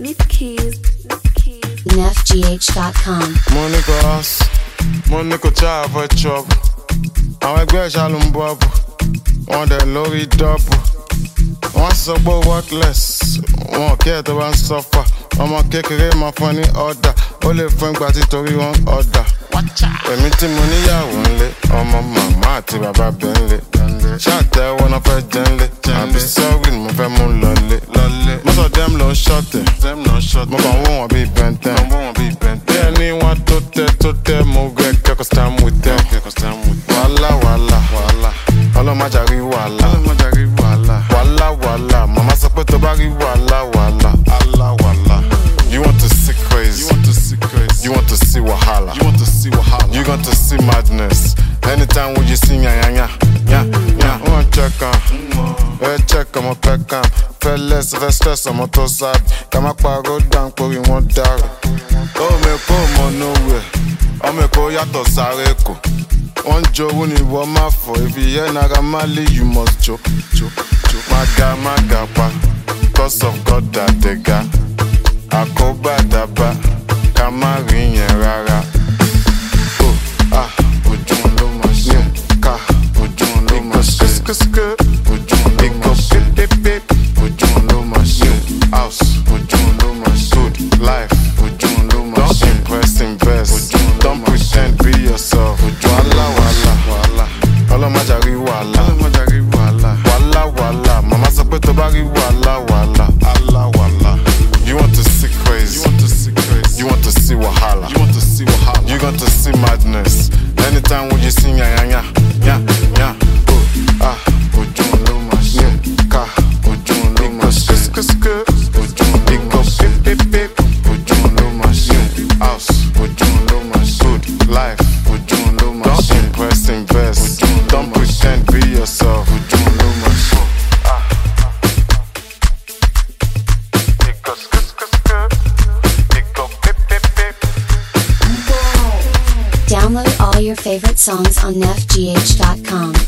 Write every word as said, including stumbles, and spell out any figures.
Need the keys. Need the keys. N F G H dot com. Money go house, money go job for trouble. Àwọn ẹgbẹ́ ìṣàlù ń bọ̀ bù, wọ́n dẹ̀ lórí dọ́bù. Wọ́n sọ pé worthless, wọn kí ẹ̀ tó bá ń sọ́fà. Ọmọ kékeré máa fún ní ọ̀dà, ó lè fún ìgbà tí torí wọn ọ̀dà. Èmi tí mo níyàwó ńlé, ọmọ màmá àti bàbá bẹ̀ ńlé. Ṣàtẹ̀wọ́ náà fẹ́ jẹ́ ńlé, àbí sọ́ọ̀rì ni mo fẹ́ mú lọlé. Most of them ló ń ṣọ̀tẹ̀, mo kàn wó wọn bíi bẹ́ntẹ́n. Bí ẹni wọn tó tẹ́ tó tẹ́, mo gbẹ kẹ́kọ̀ọ́ stand with them. Wàhálà wàhálà, ọlọ́mọjà rí wàhálà. Wàhálà wàhálà, màmá sọ pé tó bá rí wàhálà wàhálà. You want to see crazy, you want to see crazy, you want to see wahala, you want to see wahala, you got to see madness. Anytime when you see nya nya nya nya nya, I want check on, I check on my back on. Feel less, feel stress, I'm too sad. Come up, I go down, put in one dog. Oh me come nowhere, oh me go yato sareko. One Joe when you want my for, if you hear Nagamali, you must joke, joke, joke. Maga maga pa, cause of God that they got. Akoba daba, kama rinye rara. Oh, ah, ojun lo ma se. Ka, ojun lo ma se. Ojun lo ma se. Pip, pip, ojun lo ma se. House, ojun lo ma se. Good life, ojun lo ma se. Don't impress, invest. Don't pretend, be yourself. Wala, wala, wala. Ọlọ́mọjà rí wàhálà. Wala, wala. Mama sọ pé tó bá rí wàhálà, wàhálà. Allah, wala. You want to see crazy, you want to see crazy, you want to see wahala, you want to see wahala, you got to see madness. Anytime when you see nya nya nya nya nya, oh ah, ojun lo ma se, ka, ojun lo ma se, ojun lo ma se, pip pip pip, ojun lo ma se, house, ojun lo ma se, good life, ojun lo ma se. Don't impress, invest, don't pretend, be yourself, ojun lo ma se. Download all your favorite songs on N F G H dot com.